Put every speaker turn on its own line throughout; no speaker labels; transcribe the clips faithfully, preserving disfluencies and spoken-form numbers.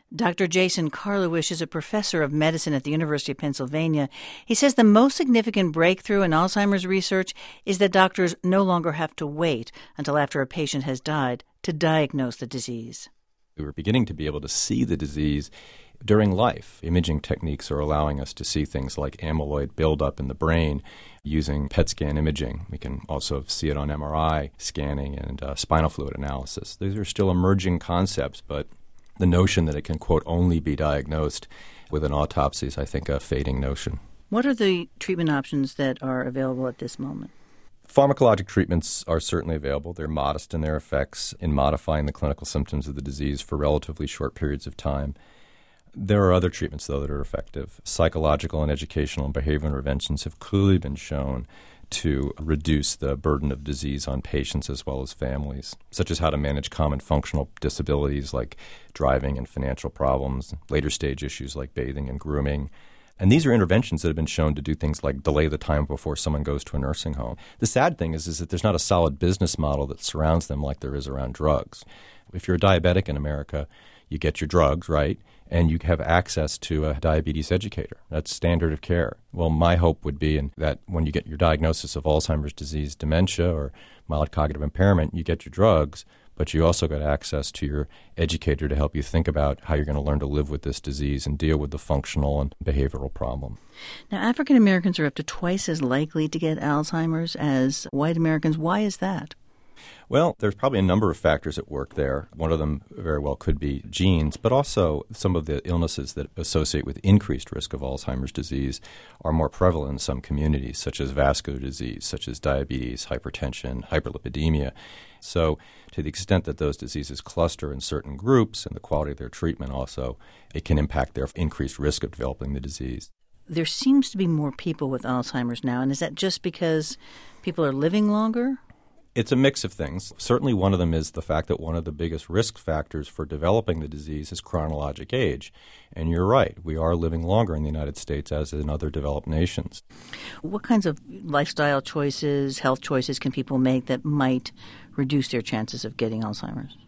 Doctor Jason Karlawish is a professor of medicine at the University of Pennsylvania. He says the most significant breakthrough in Alzheimer's research is that doctors no longer have to wait until after a patient has died to diagnose the disease.
We were beginning to be able to see the disease during life. Imaging techniques are allowing us to see things like amyloid buildup in the brain using P E T scan imaging. We can also see it on M R I scanning and uh, spinal fluid analysis. These are still emerging concepts, but the notion that it can, quote, only be diagnosed with an autopsy is, I think, a fading notion.
What are the treatment options that are available at this moment?
Pharmacologic treatments are certainly available. They're modest in their effects in modifying the clinical symptoms of the disease for relatively short periods of time. There are other treatments, though, that are effective. Psychological and educational and behavioral interventions have clearly been shown to reduce the burden of disease on patients as well as families, such as how to manage common functional disabilities like driving and financial problems, later stage issues like bathing and grooming. And these are interventions that have been shown to do things like delay the time before someone goes to a nursing home. The sad thing is, is that there's not a solid business model that surrounds them like there is around drugs. If you're a diabetic in America, you get your drugs, right? And you have access to a diabetes educator. That's standard of care. Well, my hope would be in that when you get your diagnosis of Alzheimer's disease, dementia, or mild cognitive impairment, you get your drugs, but you also got access to your educator to help you think about how you're going to learn to live with this disease and deal with the functional and behavioral problem.
Now, African Americans are up to twice as likely to get Alzheimer's as white Americans. Why is that?
Well, there's probably a number of factors at work there. One of them very well could be genes, but also some of the illnesses that associate with increased risk of Alzheimer's disease are more prevalent in some communities, such as vascular disease, such as diabetes, hypertension, hyperlipidemia. So to the extent that those diseases cluster in certain groups and the quality of their treatment also, it can impact their increased risk of developing the disease.
There seems to be more people with Alzheimer's now, and is that just because people are living longer?
It's a mix of things. Certainly one of them is the fact that one of the biggest risk factors for developing the disease is chronologic age. And you're right, we are living longer in the United States as in other developed nations.
What kinds of lifestyle choices, health choices can people make that might reduce their chances of getting Alzheimer's?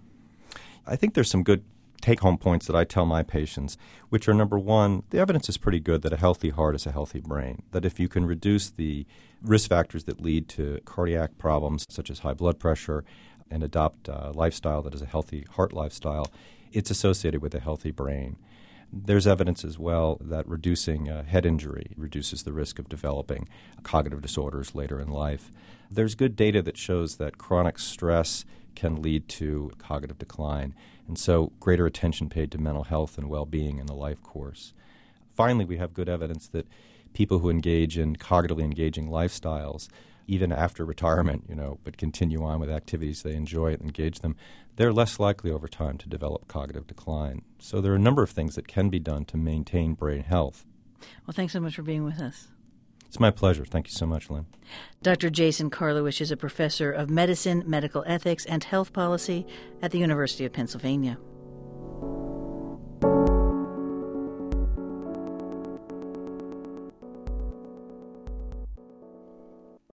I think there's some good take-home points that I tell my patients, which are, number one, the evidence is pretty good that a healthy heart is a healthy brain, that if you can reduce the risk factors that lead to cardiac problems such as high blood pressure and adopt a lifestyle that is a healthy heart lifestyle, it's associated with a healthy brain. There's evidence as well that reducing uh, head injury reduces the risk of developing cognitive disorders later in life. There's good data that shows that chronic stress can lead to cognitive decline, and so greater attention paid to mental health and well-being in the life course. Finally, we have good evidence that people who engage in cognitively engaging lifestyles, even after retirement, you know, but continue on with activities they enjoy and engage them, they're less likely over time to develop cognitive decline. So there are a number of things that can be done to maintain brain health.
Well, thanks so much for being with us.
It's my pleasure. Thank you so much, Lynn.
Doctor Jason Karlawish is a professor of medicine, medical ethics, and health policy at the University of Pennsylvania.